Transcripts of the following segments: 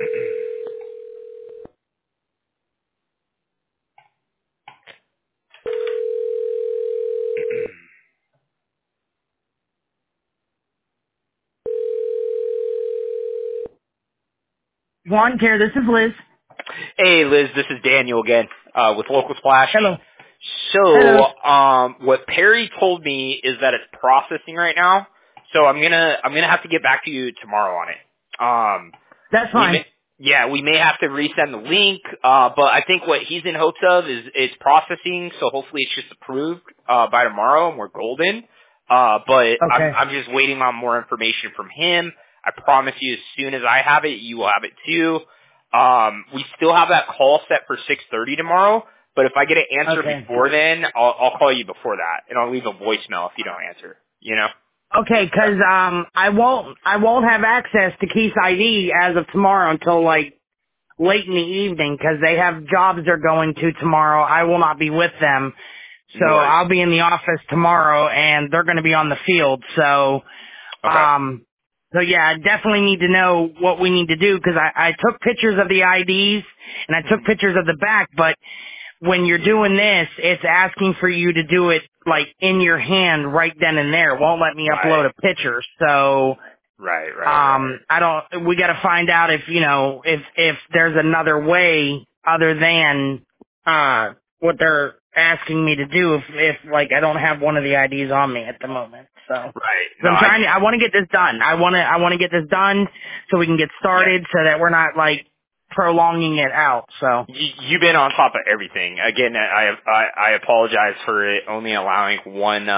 Lawn Care, this is Liz. Hey, Liz, this is Daniel again, with Local Splash. Hello. So, what Perry told me is that it's processing right now. So I'm gonna have to get back to you tomorrow on it. That's fine. We may have to resend the link, but I think what he's in hopes of is it's processing, so hopefully it's just approved, by tomorrow and we're golden. But Okay. I'm just waiting on more information from him. I promise you as soon as I have it, you will have it too. We still have that call set for 6:30 tomorrow, but if I get an answer before then, I'll call you before that, and I'll leave a voicemail if you don't answer, you know? Okay, 'cause I won't have access to Keith's ID as of tomorrow until like late in the evening 'cause they have jobs they're going to tomorrow. I will not be with them. So Right. I'll be in the office tomorrow and they're going to be on the field. So, so yeah, I definitely need to know what we need to do 'cause I took pictures of the IDs and I took pictures of the back, but when you're doing this, it's asking for you to do it like in your hand right then and there. It won't let me upload a picture. So, Right. we got to find out if, you know, if there's another way other than, what they're asking me to do if like I don't have one of the IDs on me at the moment. So, Right. so I want to get this done. I want to get this done so we can get started so that we're not like prolonging it out. So You've been on top of everything. Again, I apologize for it only allowing one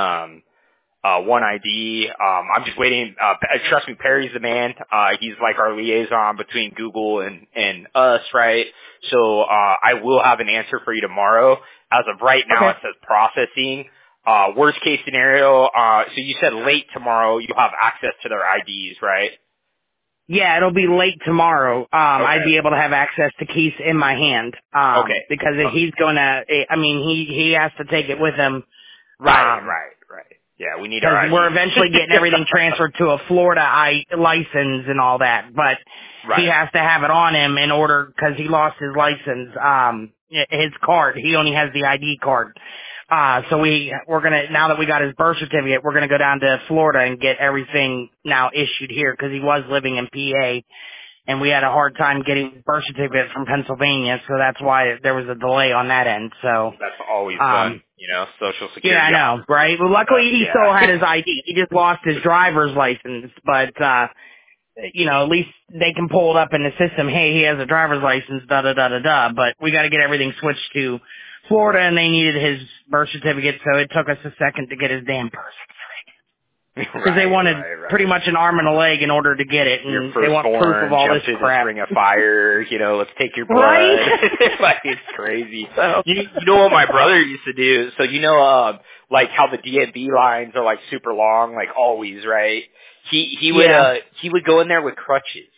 ID. I'm just waiting. Trust me, Perry's the man. He's like our liaison between Google and us, right? So, I will have an answer for you tomorrow. As of right now, it says processing. Worst case scenario, so you said late tomorrow you'll have access to their IDs, right? yeah, it'll be late tomorrow. I'd be able to have access to keys in my hand. Because he's gonna, I mean, he has to take it with him. Right. Yeah, we need our IDs. We're eventually getting everything transferred to a Florida license and all that, but he has to have it on him in order, cause he lost his license, his card. He only has the ID card. So we're gonna, now that we got his birth certificate, we're gonna go down to Florida and get everything now issued here, cause he was living in PA, and we had a hard time getting his birth certificate from Pennsylvania, so that's why there was a delay on that end, so. That's always fun, you know, Social Security. Yeah, I know, right? Well, luckily he still had his ID. He just lost his driver's license, but, you know, at least they can pull it up in the system. Hey, he has a driver's license, da-da-da-da-da, but we got to get everything switched to Florida, and they needed his birth certificate, so it took us a second to get his damn birth certificate. Because they wanted pretty much an arm and a leg in order to get it, and they want proof of all this crap. Ring of fire, you know, let's take your blood. Like, it's crazy. So. You know what my brother used to do? So you know, like how the DMV lines are like super long, like always, right? He would go in there with crutches.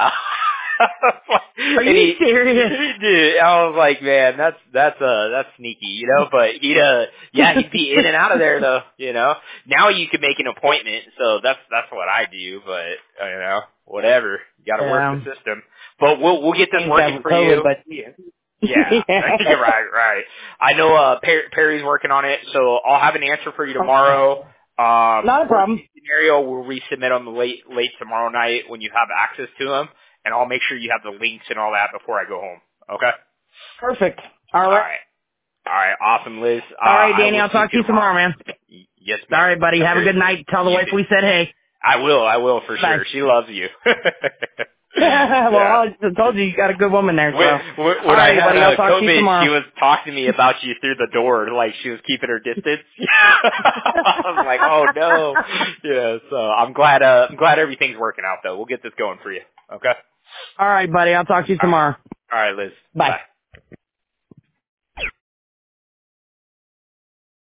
Are you serious? Dude, I was like, man, that's sneaky, you know, but he'd be in and out of there though, you know. Now you can make an appointment, so that's what I do, but you know, whatever. You gotta work the system. But we'll get this working for you. But right. I know Perry's working on it, so I'll have an answer for you tomorrow. Not a problem. Scenario, we'll resubmit on the late tomorrow night when you have access to them. And I'll make sure you have the links and all that before I go home. Okay? Perfect. All right. Awesome, Liz. All right, Danny. I'll talk to you tomorroar, man. Yes, ma'am. All right, buddy. Have a good night. Tell the wife we said hey. I will for sure. She loves you. Well, I told you got a good woman there. So. When I had COVID, she was talking to me about you through the door, like she was keeping her distance. I was like, oh no. Yeah, so I'm glad everything's working out though. We'll get this going for you. Okay? All right, buddy. I'll talk to you tomorrow. All right, Liz. Bye. Bye.